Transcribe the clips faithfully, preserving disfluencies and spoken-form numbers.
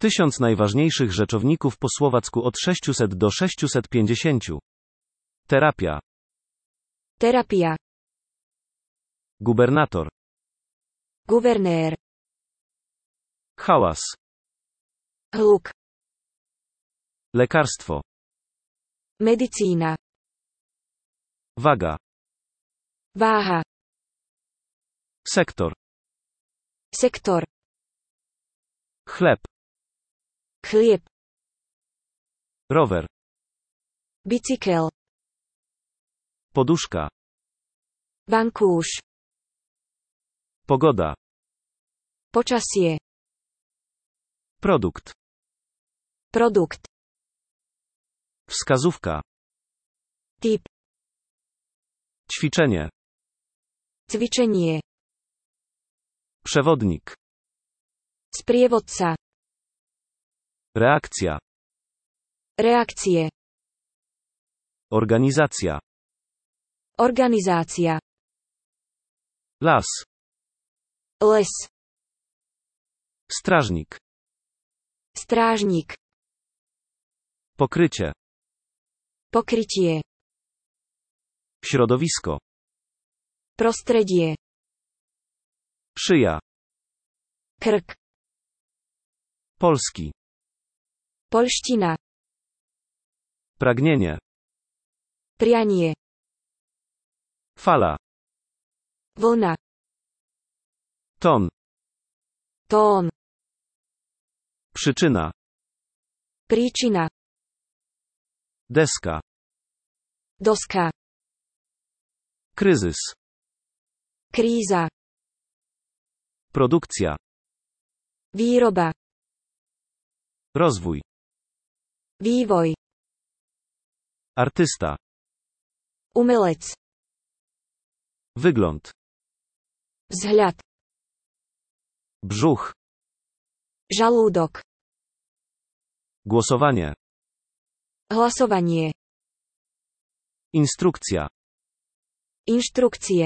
Tysiąc najważniejszych rzeczowników po słowacku od sześciuset do sześciuset pięćdziesięciu. Terapia. Terapia. Gubernator. Guvernér. Hałas. Hluk. Lekarstwo. Medicína. Waga. Váha. Sektor. Sektor. Chleb. Chlieb. Rower. Bicykel. Poduszka. Vankúš. Pogoda. Počasie. Produkt. Produkt. Wskazówka. Typ. Ćwiczenie. Cvičenie. Przewodnik. Sprievodca. Reakcja. Reakcie. Organizacja. Organizácia. Las. Les. Strażnik. Strážnik. Pokrycie. Pokrytie. Środowisko. Prostredie. Szyja. Krk. Polski. Polština. Pragnienie. Prianie. Fala. Vlna. Ton. Tón. Przyczyna. Príčina. Deska. Doska. Kryzys. Kríza. Produkcja. Výroba. Rozwój. Vývoj. Artysta. Umelec. Wygląd. Vzhľad. Brzuch. Žalúdok. Głosowanie. Hlasovanie. Instrukcja. Inštrukcie.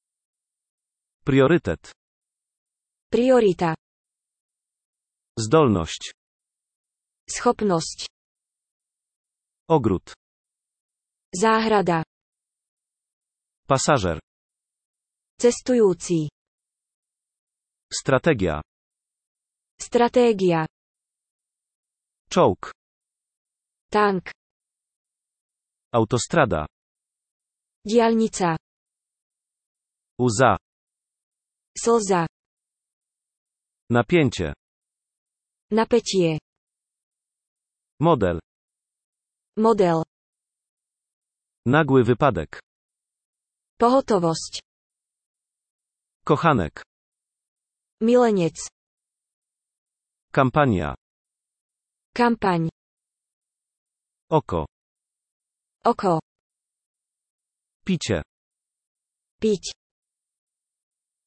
Priorytet. Priorita. Zdolność. Schopnosť. Ogród. Záhrada. Pasażer. Cestujúci. Strategia. Stratégia. Czołg. Tank. Autostrada. Diaľnica. Łza. Slza. Napięcie. Napätie. Model. Model. Nagły wypadek. Pohotovosť. Kochanek. Milenec. Kampania. Kampaň. Oko. Oko. Picie. Piť.